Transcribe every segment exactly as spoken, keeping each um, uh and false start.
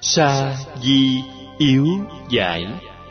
Sa di yếu giải.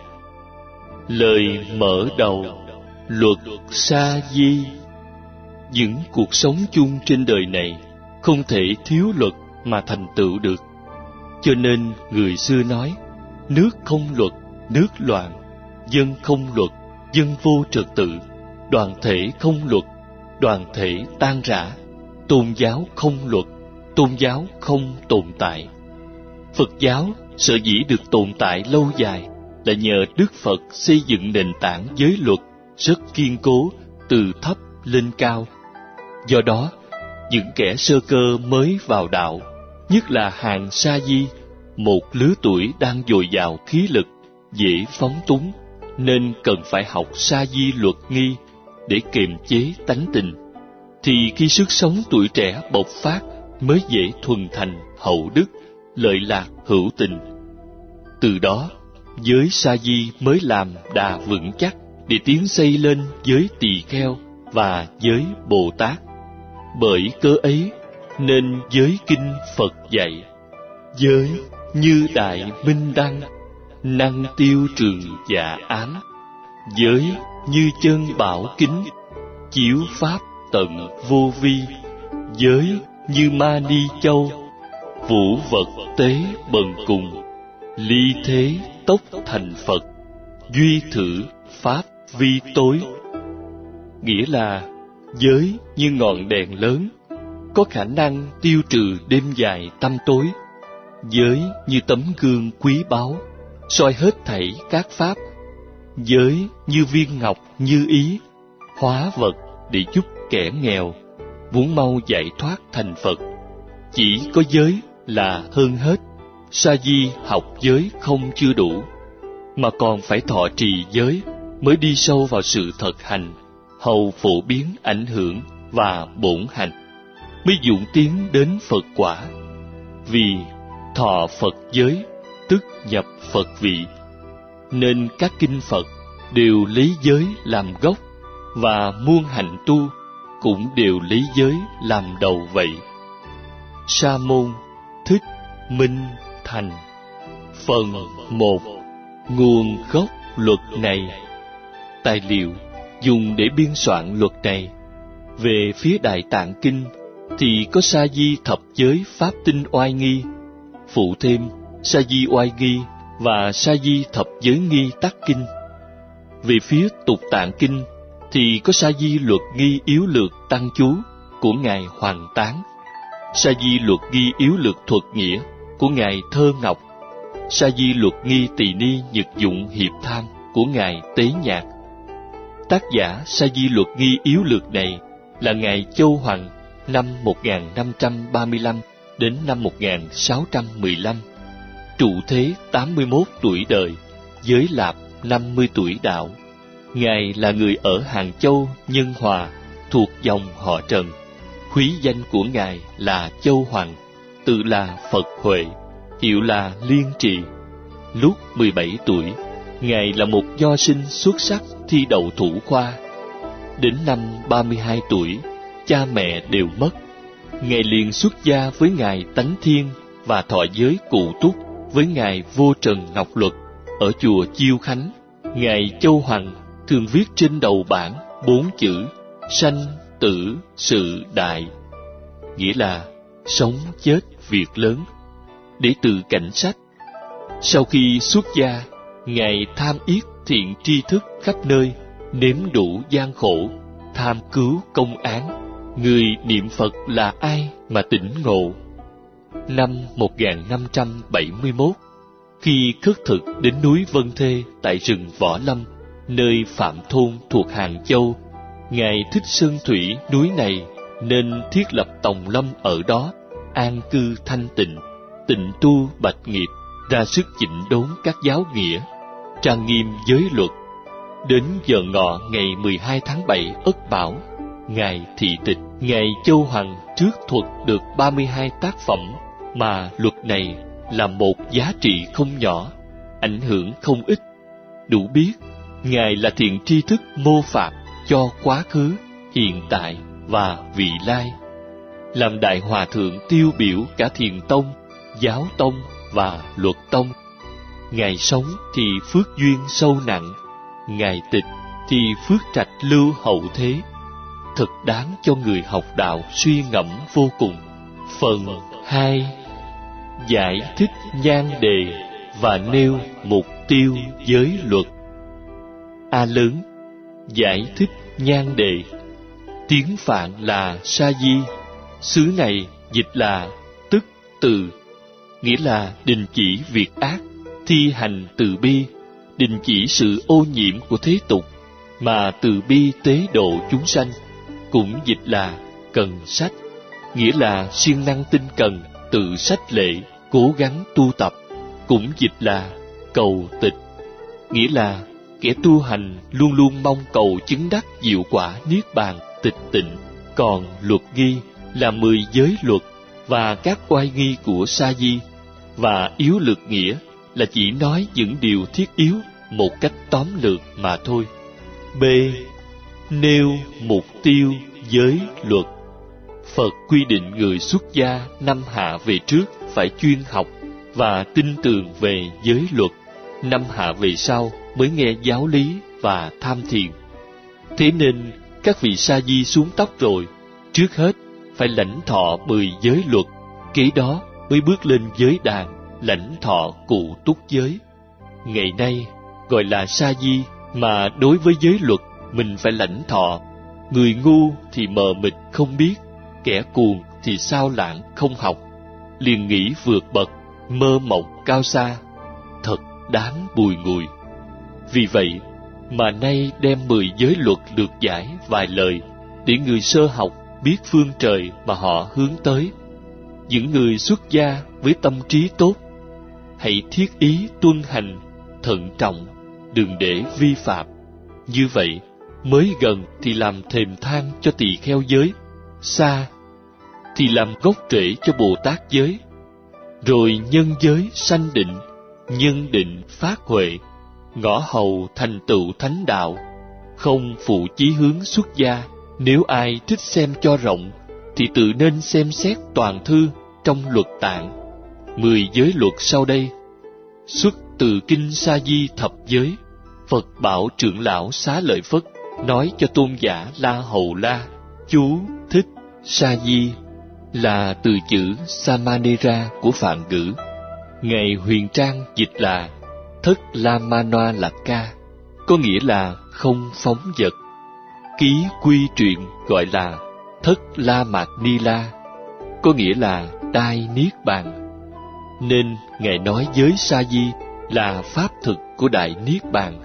Lời mở đầu. Luật sa di. Những cuộc sống chung trên đời này không thể thiếu luật mà thành tựu được. Cho nên người xưa nói, nước không luật, nước loạn; dân không luật, dân vô trật tự; đoàn thể không luật, đoàn thể tan rã; tôn giáo không luật, tôn giáo không tồn tại. Phật giáo sở dĩ được tồn tại lâu dài là nhờ Đức Phật xây dựng nền tảng giới luật rất kiên cố, từ thấp lên cao. Do đó, những kẻ sơ cơ mới vào đạo, nhất là hàng sa di, một lứa tuổi đang dồi dào khí lực, dễ phóng túng, nên cần phải học sa di luật nghi để kiềm chế tánh tình. Thì khi sức sống tuổi trẻ bộc phát mới dễ thuần thành hậu đức, lợi lạc hữu tình. Từ đó, giới sa di mới làm đà vững chắc để tiến xây lên giới tỳ kheo và giới Bồ Tát. Bởi cớ ấy nên giới kinh Phật dạy: giới như đại minh đăng, năng tiêu trường dạ ám; giới như chân bảo kính, chiếu pháp tận vô vi; giới như ma ni châu, vũ vật tế bần cùng; ly thế tốc thành Phật, duy thử pháp vi tối. Nghĩa là giới như ngọn đèn lớn, có khả năng tiêu trừ đêm dài tăm tối. Giới như tấm gương quý báu, soi hết thảy các pháp. Giới như viên ngọc như ý, hóa vật để giúp kẻ nghèo, muốn mau giải thoát thành Phật. Chỉ có giới là hơn hết. Sa di học giới không chưa đủ, mà còn phải thọ trì giới mới đi sâu vào sự thực hành, hầu phổ biến ảnh hưởng và bổn hành, mới dụng tiến đến Phật quả. Vì thọ Phật giới tức nhập Phật vị, nên các kinh Phật đều lấy giới làm gốc, và muôn hạnh tu cũng đều lấy giới làm đầu vậy. Sa môn Thích Minh Thành. Phần một. Nguồn gốc luật này. Tài liệu dùng để biên soạn luật này. Về phía Đại Tạng Kinh thì có Sa di thập giới pháp tinh oai nghi, phụ thêm Sa di oai nghi và Sa di thập giới nghi tắc kinh. Về phía Tục Tạng Kinh thì có Sa di luật nghi yếu lược tăng chú của ngài Hoàng Tán, Sa di luật nghi yếu lược thuật nghĩa của ngài Thơ Ngọc, Sa di luật nghi tỳ ni nhật dụng hiệp tham của ngài Tế Nhạc. Tác giả Sa di luật nghi yếu lược này là ngài Châu Hoằng, năm một nghìn năm trăm ba mươi lăm đến năm một nghìn sáu trăm mười lăm, trụ thế tám mươi mốt tuổi đời, giới Lạp năm mươi tuổi đạo. Ngài là người ở Hàng Châu, Nhân Hòa, thuộc dòng họ Trần. Húy danh của ngài là Châu Hoằng, tự là Phật Huệ, hiệu là Liên Trì. Lúc mười bảy tuổi, ngài là một nho sinh xuất sắc thi đậu thủ khoa. Đến năm ba mươi hai tuổi, cha mẹ đều mất. Ngài liền xuất gia với ngài Tánh Thiên và thọ giới cụ túc với ngài Vô Trần Ngọc Luật ở chùa Chiêu Khánh. Ngài Châu Hoằng thường viết trên đầu bảng bốn chữ sanh tử sự đại, nghĩa là sống chết việc lớn, để từ cảnh sách. Sau khi xuất gia, ngài tham yết thiện tri thức khắp nơi, nếm đủ gian khổ, tham cứu công án. Người niệm Phật là ai mà tỉnh ngộ? Năm một nghìn năm trăm bảy mươi mốt, khi khất thực đến núi Vân Thê tại rừng Võ Lâm, nơi Phạm Thôn thuộc Hàng Châu, ngài thích sơn thủy núi này nên thiết lập tòng lâm ở đó, an cư thanh tịnh, tịnh tu bạch nghiệp, ra sức chỉnh đốn các giáo nghĩa, trang nghiêm giới luật. Đến giờ ngọ ngày mười hai tháng bảy Ất Bảo, ngài thị tịch. Ngài Châu Hoằng trước thuật được ba mươi hai tác phẩm, mà luật này là một giá trị không nhỏ, ảnh hưởng không ít. Đủ biết ngài là thiện tri thức mô phạm cho quá khứ, hiện tại và vị lai, làm đại hòa thượng tiêu biểu cả thiền tông, giáo tông và luật tông. Ngài sống thì phước duyên sâu nặng, Ngài tịch thì phước trạch lưu hậu thế. Thật đáng cho người học đạo suy ngẫm vô cùng. Phần hai. Giải thích nhan đề và nêu mục tiêu giới luật. A lớn. Giải thích nhan đề. Tiếng Phạn là sa di, xứ này dịch là tức từ, nghĩa là đình chỉ việc ác, thi hành từ bi, đình chỉ sự ô nhiễm của thế tục, mà từ bi tế độ chúng sanh. Cũng dịch là cần sách, nghĩa là siêng năng tinh cần, tự sách lệ, cố gắng tu tập. Cũng dịch là cầu tịch, nghĩa là kẻ tu hành luôn luôn mong cầu chứng đắc diệu quả niết bàn tịch tịnh. Còn luật ghi là mười giới luật và các oai nghi của sa di, và yếu lược nghĩa là chỉ nói những điều thiết yếu một cách tóm lược mà thôi. B. Nêu mục tiêu giới luật. Phật quy định người xuất gia năm hạ về trước phải chuyên học và tin tưởng về giới luật, năm hạ về sau mới nghe giáo lý và tham thiền. Thế nên các vị sa di xuống tóc rồi, trước hết phải lãnh thọ mười giới luật, kế đó mới bước lên giới đàn lãnh thọ cụ túc giới. Ngày nay gọi là sa di, mà đối với giới luật mình phải lãnh thọ. Người ngu thì mờ mịt không biết, kẻ cuồng thì sao lãng không học, liền nghĩ vượt bậc, mơ mộng cao xa, thật đáng bùi ngùi. Vì vậy mà nay đem mười giới luật lược giải vài lời, để người sơ học biết phương trời mà họ hướng tới. Những người xuất gia với tâm trí tốt, hãy thiết ý tuân hành, thận trọng, đừng để vi phạm. Như vậy, mới gần thì làm thềm thang cho tỳ kheo giới, xa thì làm gốc rễ cho Bồ Tát giới. Rồi nhân giới sanh định, nhân định phát huệ, ngõ hầu thành tựu thánh đạo. Không phụ chí hướng xuất gia. Nếu ai thích xem cho rộng thì tự nên xem xét toàn thư trong luật tạng. Mười giới luật sau đây xuất từ kinh Sa Di thập giới. Phật bảo trưởng lão Xá Lợi Phất nói cho tôn giả La Hầu La. Chú thích: Sa Di là từ chữ Samanera của Phạn ngữ. Ngài Huyền Trang dịch là Thất La Ma Noa Lạc Ca, có nghĩa là không phóng dật. Ký quy truyện gọi là Thất La Mạt Ni La, có nghĩa là đai niết bàn. Nên Ngài nói giới Sa Di là pháp thực của đại niết bàn.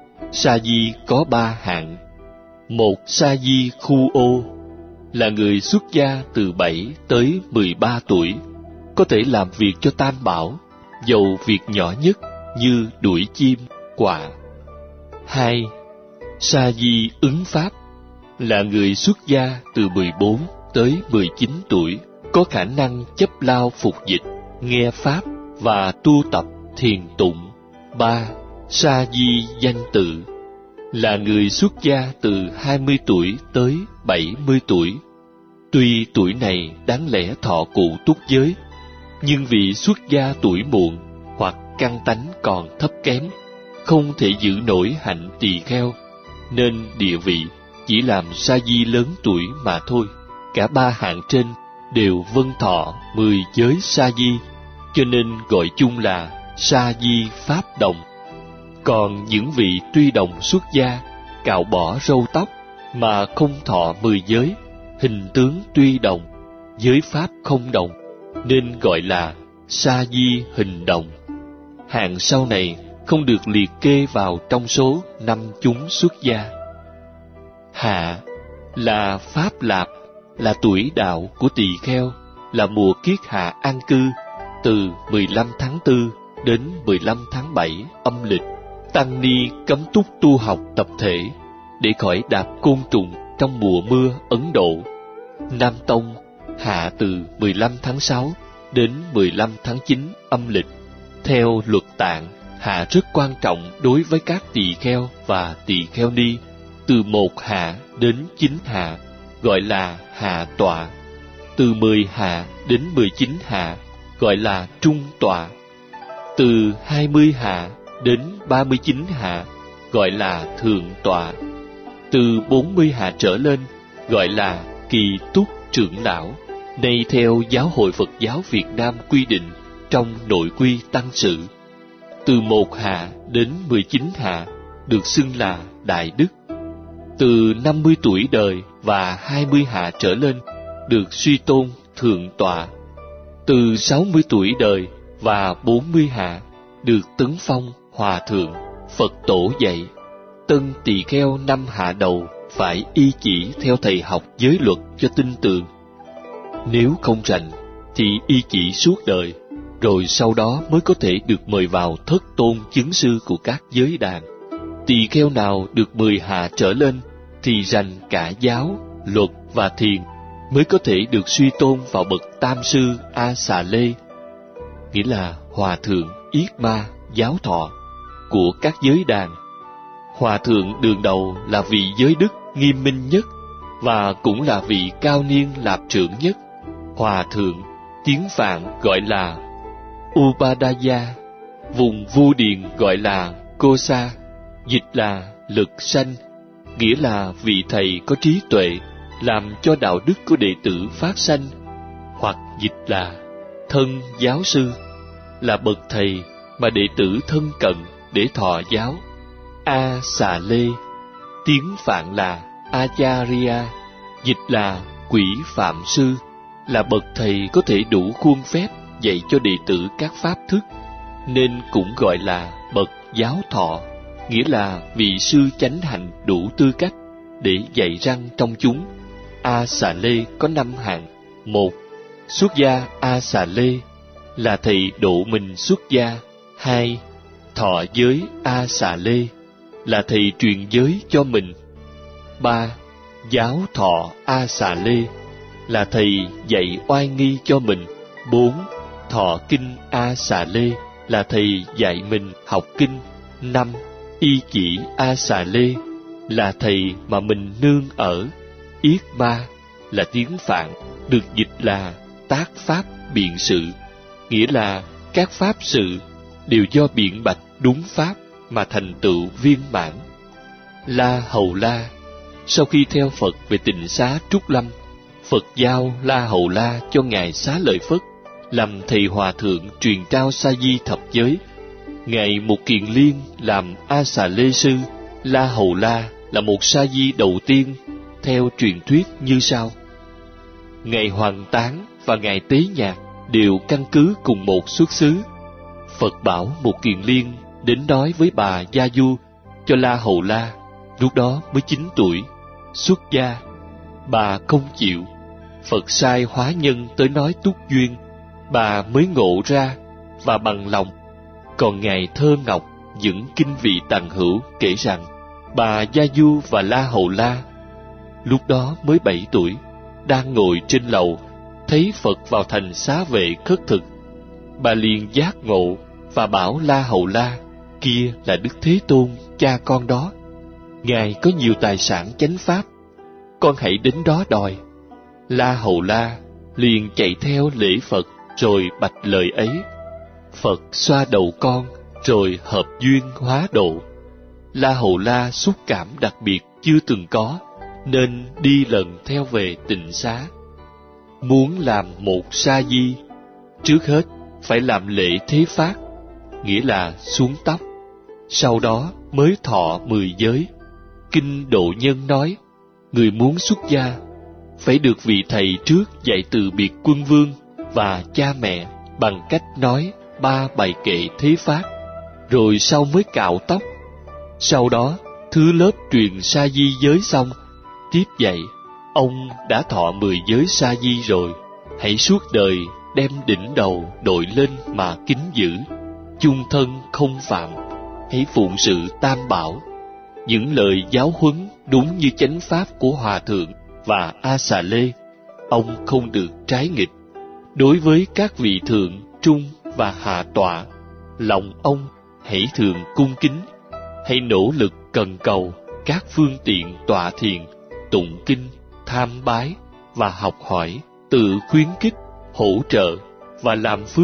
Sa Di có ba hạng. Một, Sa Di khu ô là người xuất gia từ bảy tới mười ba tuổi, có thể làm việc cho Tam Bảo, dầu việc nhỏ nhất như đuổi chim, quạ. Hai, Sa Di ứng pháp là người xuất gia từ mười bốn tới mười chín tuổi, có khả năng chấp lao phục dịch, nghe pháp và tu tập thiền tụng. Ba, Sa Di danh tự là người xuất gia từ hai mươi tuổi tới bảy mươi tuổi. Tuy tuổi này đáng lẽ thọ cụ túc giới, nhưng vì xuất gia tuổi muộn hoặc căn tánh còn thấp kém, không thể giữ nổi hạnh tỳ kheo, nên địa vị chỉ làm Sa Di lớn tuổi mà thôi. Cả ba hạng trên đều vâng thọ mười giới Sa Di, cho nên gọi chung là Sa Di Pháp Đồng. Còn những vị tuy đồng xuất gia, cạo bỏ râu tóc mà không thọ mười giới, hình tướng tuy đồng, giới pháp không đồng, nên gọi là Sa Di Hình Đồng. Hạng sau này không được liệt kê vào trong số năm chúng xuất gia. Hạ là Pháp Lạp, là tuổi đạo của tỳ kheo, là mùa kiết hạ an cư, từ mười lăm tháng tư đến mười lăm tháng bảy âm lịch. Tăng ni cấm túc tu học tập thể để khỏi đạp côn trùng trong mùa mưa Ấn Độ. Nam tông hạ từ mười lăm tháng sáu đến mười lăm tháng chín âm lịch. Theo luật tạng, hạ rất quan trọng đối với các tỳ kheo và tỳ kheo ni, từ một hạ đến chín hạ gọi là hạ tọa, từ mười hạ đến mười chín hạ gọi là trung tọa, Từ hai mươi hạ đến ba mươi chín hạ gọi là thượng tọa. Từ bốn mươi hạ trở lên gọi là kỳ túc trưởng lão. Nay theo Giáo hội Phật giáo Việt Nam quy định trong nội quy tăng sự. Từ một hạ đến mười chín hạ được xưng là đại đức. Từ năm mươi tuổi đời và hai mươi hạ trở lên được suy tôn thượng tọa. Từ sáu mươi tuổi đời và bốn mươi hạ được tấn phong hòa thượng. Phật tổ dạy, tân tỳ kheo năm hạ đầu phải y chỉ theo thầy học giới luật cho tinh tường. Nếu không rành thì y chỉ suốt đời, rồi sau đó mới có thể được mời vào thất tôn chứng sư của các giới đàn. Tỳ kheo nào được mười hạ trở lên thì rành cả giáo, luật và thiền, mới có thể được suy tôn vào bậc tam sư A Xà Lê, nghĩa là hòa thượng Yết Ma giáo thọ của các giới đàn. Hòa thượng đường đầu là vị giới đức nghiêm minh nhất và cũng là vị cao niên lạp trưởng nhất. Hòa thượng tiếng Phạn gọi là Upadaya, vùng Vu Điền gọi là Kosa, dịch là lực sanh, nghĩa là vị thầy có trí tuệ làm cho đạo đức của đệ tử phát sanh, hoặc dịch là thân giáo sư, là bậc thầy mà đệ tử thân cận để thọ giáo. A Xà Lê tiếng Phạn là Acharya, dịch là quỷ phạm sư, là bậc thầy có thể đủ khuôn phép dạy cho đệ tử các pháp thức, nên cũng gọi là bậc giáo thọ, nghĩa là vị sư chánh hạnh đủ tư cách để dạy răng trong chúng. A Xà Lê có năm hạng. Một, xuất gia A Xà Lê là thầy độ mình xuất gia. Hai, thọ giới A Xà Lê là thầy truyền giới cho mình. Ba, giáo thọ A Xà Lê là thầy dạy oai nghi cho mình. Bốn, thọ kinh A Xà Lê là thầy dạy mình học kinh. Năm, y chỉ A Xà Lê là thầy mà mình nương ở. Yết Ma là tiếng Phạn, được dịch là tác pháp biện sự, nghĩa là các pháp sự đều do biện bạch đúng pháp mà thành tựu viên mãn. La Hầu La, sau khi theo Phật về tịnh xá Trúc Lâm, Phật giao La Hầu La cho Ngài Xá Lợi Phất làm thầy hòa thượng truyền trao sa di thập giới. Ngài Một Kiền Liên làm A Xà Lê sư. La Hầu La là một sa di đầu tiên theo truyền thuyết như sau. Ngài Hoàng Tán và Ngài Tế Nhạc đều căn cứ cùng một xuất xứ. Phật bảo Một Kiền Liên đến nói với bà Gia Du cho La Hầu La, lúc đó mới chín tuổi, xuất gia. Bà không chịu. Phật sai hóa nhân tới nói túc duyên, bà mới ngộ ra và bằng lòng. Còn Ngài Thơ Ngọc dẫn kinh vị Tằng Hữu kể rằng, bà Gia Du và La Hầu La lúc đó mới bảy tuổi, đang ngồi trên lầu, thấy Phật vào thành xá vệ khất thực. Bà liền giác ngộ và bảo La Hầu La, kia là Đức Thế Tôn, cha con đó. Ngài có nhiều tài sản chánh pháp, con hãy đến đó đòi. La Hầu La liền chạy theo lễ Phật rồi bạch lời ấy. Phật xoa đầu con rồi hợp duyên hóa độ. La Hầu La xúc cảm đặc biệt chưa từng có, nên đi lần theo về tịnh xá. Muốn làm một sa di, trước hết phải làm lễ thế phát, nghĩa là xuống tóc, sau đó mới thọ mười giới. Kinh Độ Nhân nói, người muốn xuất gia phải được vị thầy trước dạy từ biệt quân vương và cha mẹ bằng cách nói ba bài kệ thế phát, rồi sau mới cạo tóc. Sau đó thứ lớp truyền sa di giới xong, tiếp dạy, ông đã thọ mười giới sa di rồi, hãy suốt đời đem đỉnh đầu đội lên mà kính giữ, chung thân không phạm, hãy phụng sự tam bảo. Những lời giáo huấn đúng như chánh pháp của Hòa Thượng và A Xà Lê, ông không được trái nghịch. Đối với các vị thượng, trung và hạ tọa, lòng ông hãy thường cung kính, hãy nỗ lực cần cầu các phương tiện tọa thiền, tụng kinh, tham bái và học hỏi, tự khuyến khích, hỗ trợ và làm phước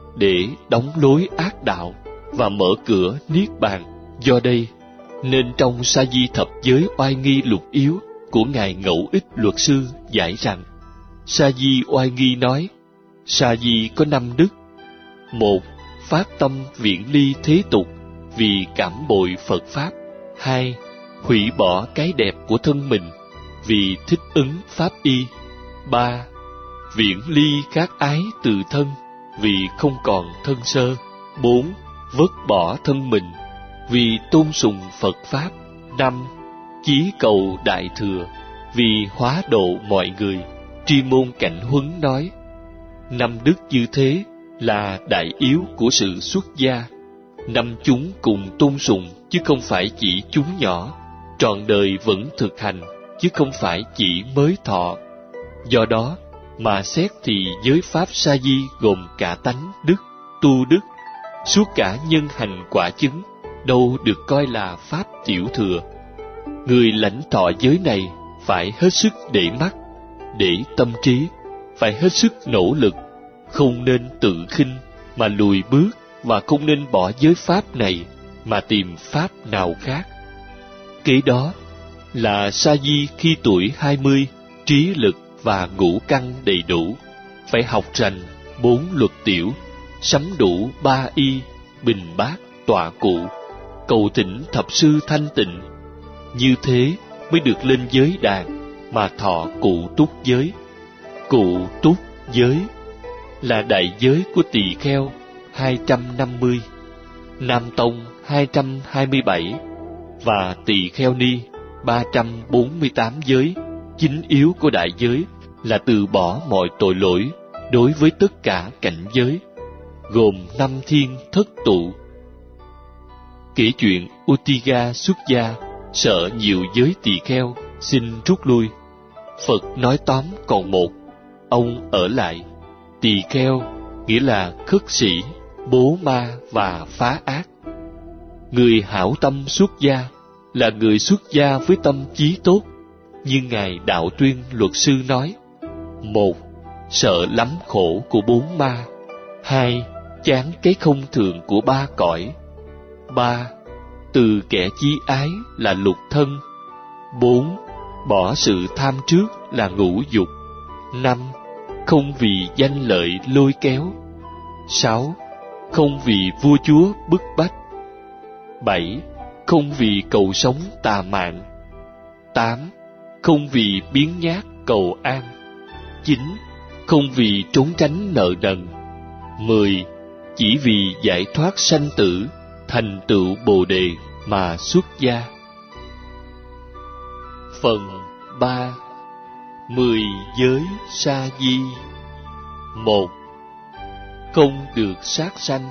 để đóng lối ác đạo và mở cửa niết bàn. Do đây, nên trong Sa Di Thập Giới Oai Nghi Lục Yếu của Ngài Ngẫu Ích Luật Sư giải rằng, Sa Di Oai Nghi nói, Sa Di có năm đức. Một, phát tâm viễn ly thế tục vì cảm bội Phật Pháp. Hai, hủy bỏ cái đẹp của thân mình vì thích ứng Pháp y. Ba, viễn ly các ái từ thân vì không còn thân sơ. Bốn, vứt bỏ thân mình vì tôn sùng Phật Pháp. Năm, chí cầu Đại Thừa vì hóa độ mọi người. Tri Môn Cảnh Huấn nói, năm đức như thế là đại yếu của sự xuất gia. Năm chúng cùng tôn sùng, chứ không phải chỉ chúng nhỏ, trọn đời vẫn thực hành, chứ không phải chỉ mới thọ. Do đó mà xét thì giới Pháp Sa Di gồm cả tánh đức, tu đức, suốt cả nhân hành quả chứng, đâu được coi là Pháp tiểu thừa. Người lãnh thọ giới này phải hết sức để mắt, để tâm trí, phải hết sức nỗ lực, không nên tự khinh mà lùi bước, và không nên bỏ giới Pháp này mà tìm Pháp nào khác. Kế đó là Sa Di khi tuổi hai mươi, trí lực và ngũ căn đầy đủ, phải học rành bốn luật tiểu, sắm đủ ba y, bình bát, tọa cụ, cầu thỉnh thập sư thanh tịnh. Như thế mới được lên giới đàn mà thọ cụ túc giới. Cụ túc giới là đại giới của Tỳ Kheo hai trăm năm mươi, Nam Tông hai trăm hai mươi bảy và Tỳ Kheo Ni ba trăm bốn mươi tám giới. Chính yếu của đại giới là từ bỏ mọi tội lỗi đối với tất cả cảnh giới, gồm năm thiên thất tụ. Kể chuyện Uttiga xuất gia, sợ nhiều giới tỳ kheo xin rút lui. Phật nói tóm còn một, ông ở lại. Tỳ kheo nghĩa là khất sĩ, bố ma và phá ác. Người hảo tâm xuất gia là người xuất gia với tâm chí tốt, như Ngài Đạo Tuyên Luật Sư nói. Một, sợ lắm khổ của bốn ma. Hai, chán cái không thường của ba cõi. Ba, từ kẻ chí ái là lục thân. Bốn, bỏ sự tham trước là ngũ dục. Năm, không vì danh lợi lôi kéo. Sáu, không vì vua chúa bức bách. Bảy, không vì cầu sống tà mạng. Tám, không vì biếng nhác cầu an. Chín, không vì trốn tránh nợ nần. Mười, chỉ vì giải thoát sanh tử, thành tựu Bồ Đề mà xuất gia. Phần ba. Mười giới Sa Di. Một, không được sát sanh.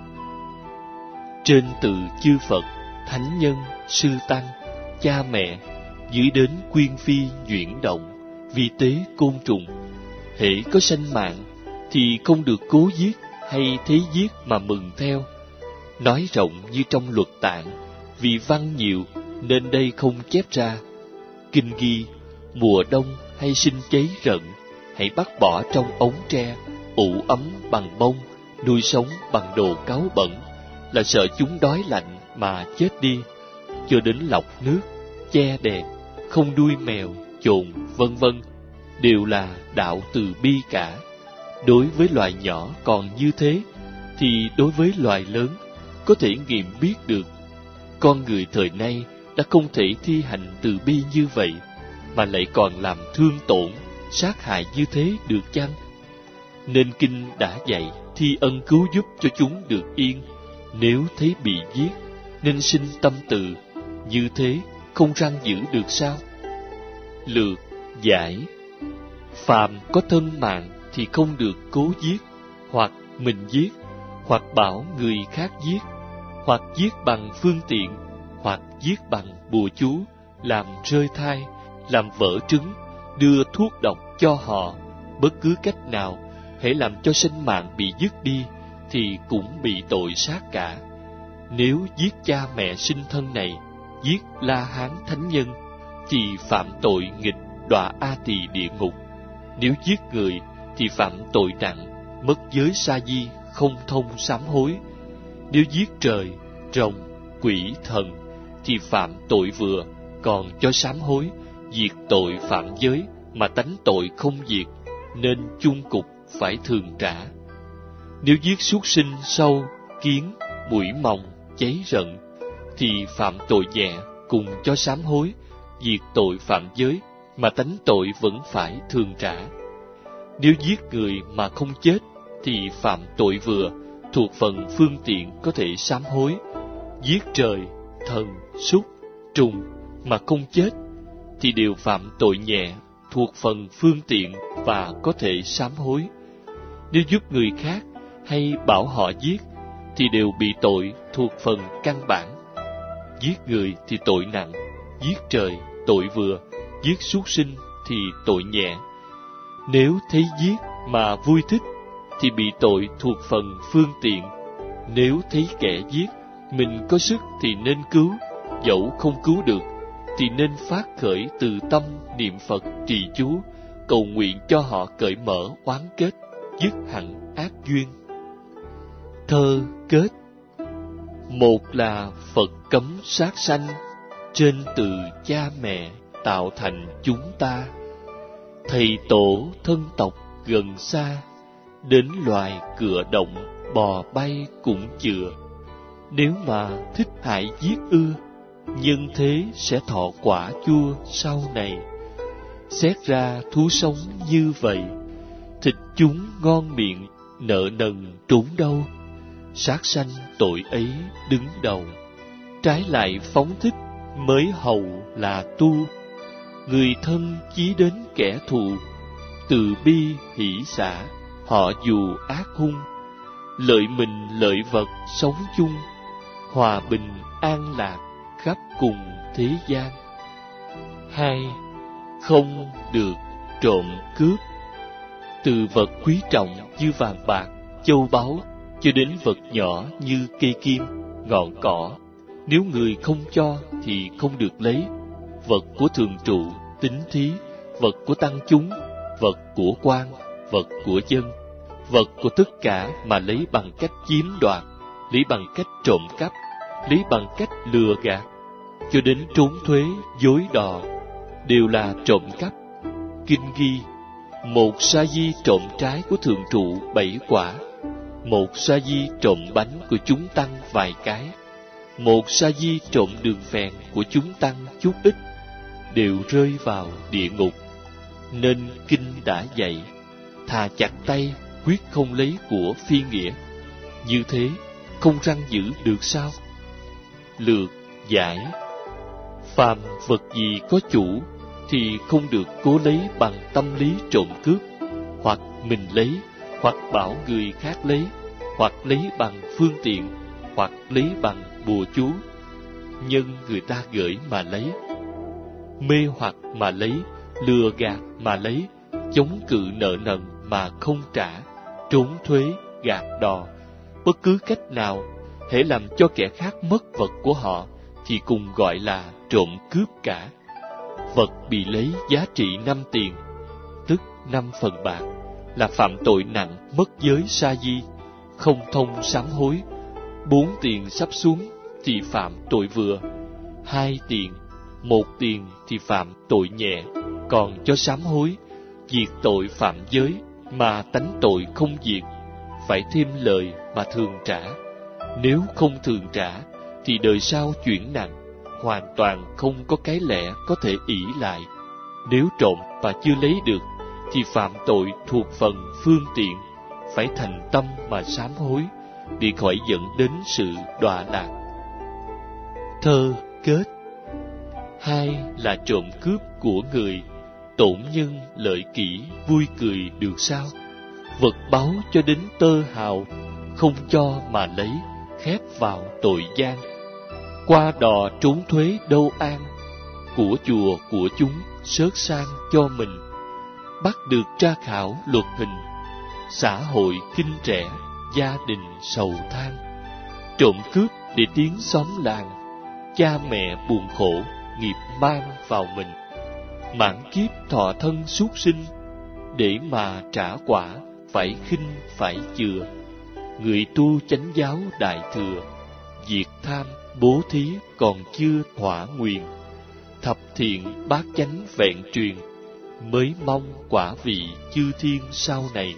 Trên từ chư Phật, thánh nhân, sư tăng, cha mẹ, dưới đến quyên phi nhuyễn động, vi tế côn trùng, hễ có sanh mạng thì không được cố giết hay thế giết mà mừng theo. Nói rộng như trong luật tạng, vì văn nhiều nên đây không chép ra. Kinh ghi, mùa đông hay sinh cháy rận, hãy bắt bỏ trong ống tre, ủ ấm bằng bông, nuôi sống bằng đồ cáu bẩn, là sợ chúng đói lạnh mà chết đi. Cho đến lọc nước, che đèn, không đuôi mèo, chồn, vân vân, đều là đạo từ bi cả. Đối với loài nhỏ còn như thế, thì đối với loài lớn có thể nghiệm biết được. Con người thời nay đã không thể thi hành từ bi như vậy, mà lại còn làm thương tổn, sát hại như thế được chăng? Nên kinh đã dạy thi ân cứu giúp cho chúng được yên. Nếu thấy bị giết, nên sinh tâm từ, như thế không răng giữ được sao? Lược giải: phàm có thân mạng thì không được cố giết, hoặc mình giết, hoặc bảo người khác giết, hoặc giết bằng phương tiện, hoặc giết bằng bùa chú, làm rơi thai, làm vỡ trứng, đưa thuốc độc cho họ. Bất cứ cách nào, hễ làm cho sinh mạng bị dứt đi, thì cũng bị tội sát cả. Nếu giết cha mẹ sinh thân này, giết La Hán thánh nhân, thì phạm tội nghịch đọa A Tỳ địa ngục. Nếu giết người thì phạm tội nặng, mất giới Sa Di không thông sám hối. Nếu giết trời, rồng, quỷ, thần thì phạm tội vừa, còn cho sám hối, diệt tội phạm giới mà tánh tội không diệt, nên chung cục phải thường trả. Nếu giết súc sinh, sâu, kiến, muỗi mòng, cháy rận thì phạm tội nhẹ, cùng cho sám hối, diệt tội phạm giới mà tánh tội vẫn phải thường trả. Nếu giết người mà không chết thì phạm tội vừa, thuộc phần phương tiện có thể sám hối. Giết trời, thần, súc, trùng mà không chết thì đều phạm tội nhẹ, thuộc phần phương tiện và có thể sám hối. Nếu giúp người khác hay bảo họ giết thì đều bị tội thuộc phần căn bản. Giết người thì tội nặng, giết trời tội vừa, giết súc sinh thì tội nhẹ. Nếu thấy giết mà vui thích thì bị tội thuộc phần phương tiện. Nếu thấy kẻ giết mình có sức thì nên cứu, dẫu không cứu được thì nên phát khởi từ tâm niệm Phật trì chú, cầu nguyện cho họ cởi mở oán kết, dứt hẳn ác duyên. Thơ kết. Một là Phật cấm sát sanh, trên từ cha mẹ tạo thành chúng ta. Thầy tổ thân tộc gần xa, đến loài cựa động bò bay cũng chừa. Nếu mà thích hại giết ưa, nhân thế sẽ thọ quả chua sau này. Xét ra thú sống như vậy, thịt chúng ngon miệng, nợ nần trốn đâu. Sát sanh tội ấy đứng đầu, trái lại phóng thích mới hầu là tu. Người thân chí đến kẻ thù, từ bi hỷ xả, họ dù ác hung. Lợi mình lợi vật sống chung, hòa bình an lạc khắp cùng thế gian. Hai, không được trộm cướp. Từ vật quý trọng như vàng bạc, châu báu cho đến vật nhỏ như cây kim, ngọn cỏ, nếu người không cho thì không được lấy. Vật của thường trụ, tín thí, vật của tăng chúng, vật của quan, vật của dân, vật của tất cả mà lấy bằng cách chiếm đoạt, lấy bằng cách trộm cắp, lấy bằng cách lừa gạt, cho đến trốn thuế, dối đò, đều là trộm cắp. Kinh ghi, một sa di trộm trái của thường trụ bảy quả, một sa di trộm bánh của chúng tăng vài cái, một sa di trộm đường phèn của chúng tăng chút ít, đều rơi vào địa ngục. Nên kinh đã dạy, thà chặt tay quyết không lấy của phi nghĩa. Như thế không răn giữ được sao? Lược giải, phàm vật gì có chủ thì không được cố lấy bằng tâm lý trộm cướp, hoặc mình lấy, hoặc bảo người khác lấy, hoặc lấy bằng phương tiện, hoặc lấy bằng bùa chú. Nhân người ta gửi mà lấy, mê hoặc mà lấy, lừa gạt mà lấy, chống cự nợ nần mà không trả, trốn thuế, gạt đò, bất cứ cách nào, hễ làm cho kẻ khác mất vật của họ thì cùng gọi là trộm cướp cả. Vật bị lấy giá trị năm tiền, tức năm phần bạc, là phạm tội nặng mất giới sa di, không thông sám hối. Bốn tiền sắp xuống thì phạm tội vừa, hai tiền, một tiền thì phạm tội nhẹ, còn cho sám hối, diệt tội phạm giới mà tánh tội không diệt, phải thêm lời mà thường trả. Nếu không thường trả thì đời sau chuyển nặng, hoàn toàn không có cái lẽ có thể ỷ lại. Nếu trộm và chưa lấy được thì phạm tội thuộc phần phương tiện, phải thành tâm mà sám hối, để khỏi dẫn đến sự đọa lạc. Thơ kết. Hai là trộm cướp của người, tổn nhân lợi kỹ vui cười được sao? Vật báu cho đến tơ hào, không cho mà lấy, khép vào tội gian. Qua đò trốn thuế đâu an, của chùa của chúng sớt sang cho mình. Bắt được tra khảo luật hình, xã hội kinh trẻ, gia đình sầu than. Trộm cướp để tiến xóm làng, cha mẹ buồn khổ, nghiệp mang vào mình. Mãn kiếp thọ thân súc sinh, để mà trả quả phải khinh phải chừa. người tu chánh giáo đại thừa, diệt tham bố thí còn chưa thỏa nguyện, thập thiện bát chánh vẹn truyền, mới mong quả vị chư thiên sau này.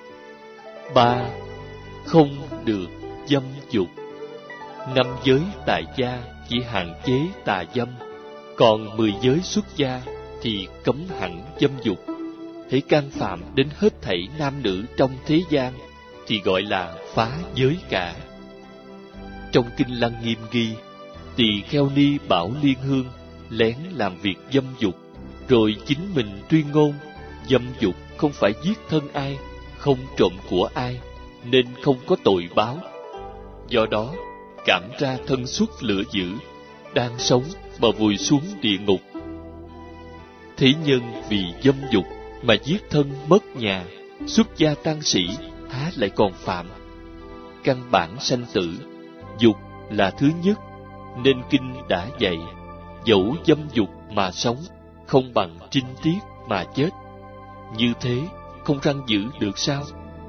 Ba, không được dâm dục. Năm giới tại gia chỉ hạn chế tà dâm, còn mười giới xuất gia thì cấm hẳn dâm dục. Hễ can phạm đến hết thảy nam nữ trong thế gian thì gọi là phá giới cả. Trong kinh Lăng Nghiêm ghi, Tỳ Kheo Ni bảo Liên Hương lén làm việc dâm dục, rồi chính mình tuyên ngôn dâm dục không phải giết thân ai, không trộm của ai, nên không có tội báo. Do đó cảm ra thân xuất lửa dữ, đang sống mà vùi xuống địa ngục. Thế nhân vì dâm dục mà giết thân mất nhà, xuất gia tang sĩ há lại còn phạm. Căn bản sanh tử, dục là thứ nhất, nên kinh đã dạy, dẫu dâm dục mà sống, không bằng trinh tiết mà chết. Như thế không răng giữ được sao?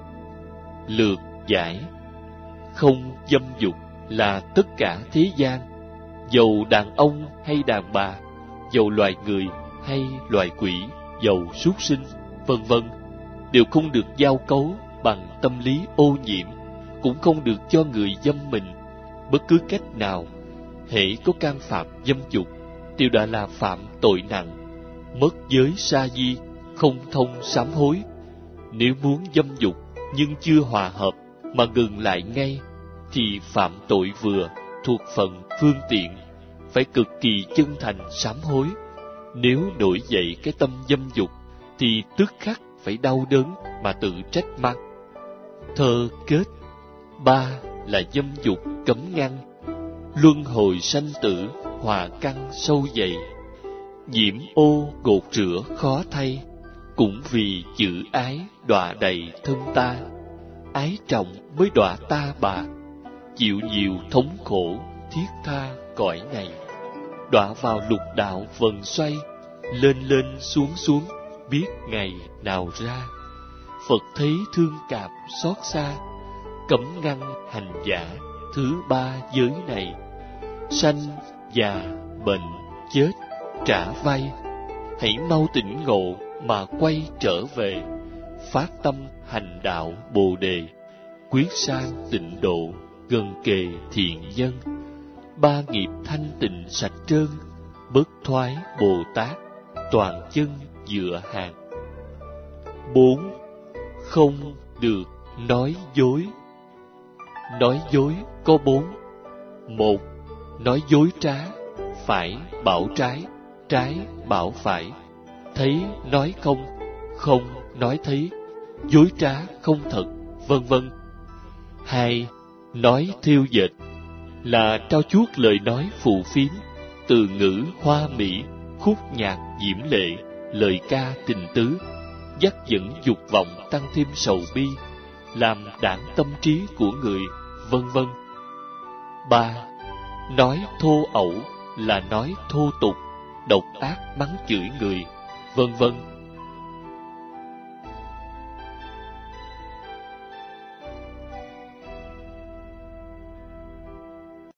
Lược giải: không dâm dục là tất cả thế gian, dầu đàn ông hay đàn bà, dầu loài người hay loài quỷ, dầu súc sinh, vân vân, đều không được giao cấu bằng tâm lý ô nhiễm, cũng không được cho người dâm mình. Bất cứ cách nào, hễ có can phạm dâm dục, đều đã là phạm tội nặng, mất giới sa di, không thông sám hối. Nếu muốn dâm dục nhưng chưa hòa hợp mà ngừng lại ngay, thì phạm tội vừa, thuộc phần phương tiện, phải cực kỳ chân thành sám hối. Nếu nổi dậy cái tâm dâm dục, thì tức khắc phải đau đớn mà tự trách mắng. Thơ kết: ba là dâm dục cấm ngăn, luân hồi sanh tử hòa căn sâu dày. Nhiễm ô gột rửa khó thay, cũng vì chữ ái đọa đầy thân ta. Ái trọng mới đọa ta bà, chịu nhiều thống khổ thiết tha cõi này. Đọa vào lục đạo vần xoay, lên lên xuống xuống, biết ngày nào ra. Phật thấy thương cảm xót xa, cấm ngăn hành giả thứ ba giới này. Sanh, già, bệnh, chết, trả vay, hãy mau tỉnh ngộ mà quay trở về, phát tâm hành đạo Bồ Đề, quyết sang tịnh độ, gần kề thiện nhân. Ba nghiệp thanh tịnh sạch trơn, bất thoái Bồ Tát, toàn chân dựa hàng. Bốn, không được nói dối. Nói dối có bốn. Một, nói dối trá, phải bảo trái, trái bảo phải, thấy nói không, không nói thấy, dối trá không thật, vân vân. Hai, nói thêu dệt, là trao chuốt lời nói phù phiếm, từ ngữ hoa mỹ, khúc nhạc diễm lệ, lời ca tình tứ, dắt dẫn dục vọng tăng thêm sầu bi, làm đãng tâm trí của người, vân vân. Ba, nói thô ẩu, là nói thô tục, độc ác mắng chửi người, vân vân.